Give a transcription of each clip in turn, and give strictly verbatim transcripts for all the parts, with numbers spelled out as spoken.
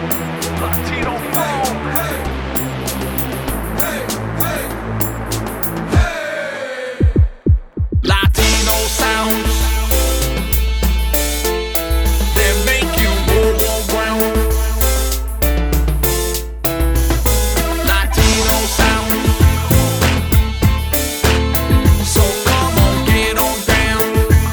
Latino funk. Latino sounds that make you move around. Latino sounds, so come on, get on down.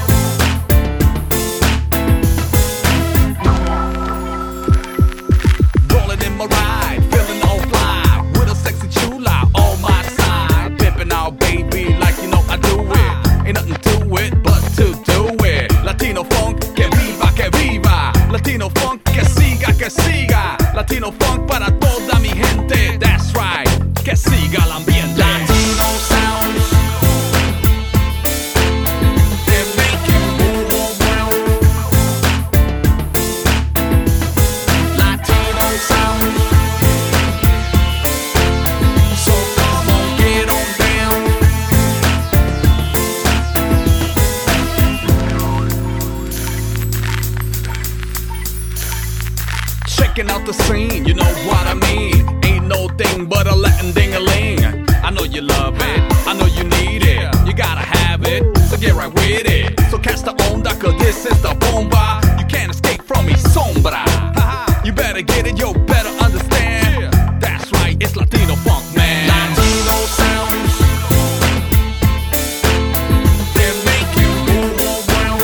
Rolling in my ride, feeling all fly, with a sexy chula on my side, pimping out baby like you know I do it. Ain't nothing to it but to do it. Latino funk, que viva, que viva. Latino funk, que siga, que siga. Latino funk para toda mi gente. That's right, que siga el ambiente. Latino sounds that make you move around. Latino sounds, so come on, get on down. Checking out the scene, you know what I mean. Ain't no thing but a Latin ding-a-ling. I know you love it, I know you need it. You gotta have it, so get right with it. So catch the onda, cause this is the bomba. You can't escape from mi sombra. You better get it, yo, better understand. That's right, it's Latino funk, man. Latino sounds that make you move around.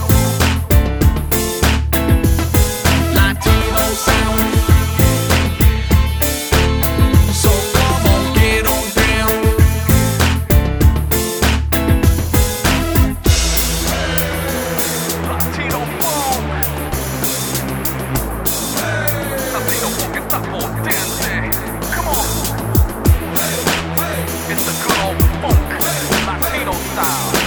Latino sounds, so come on, get on down. Latino funk, Latino funk está potente. Come on, it's the good old funk, Latino style.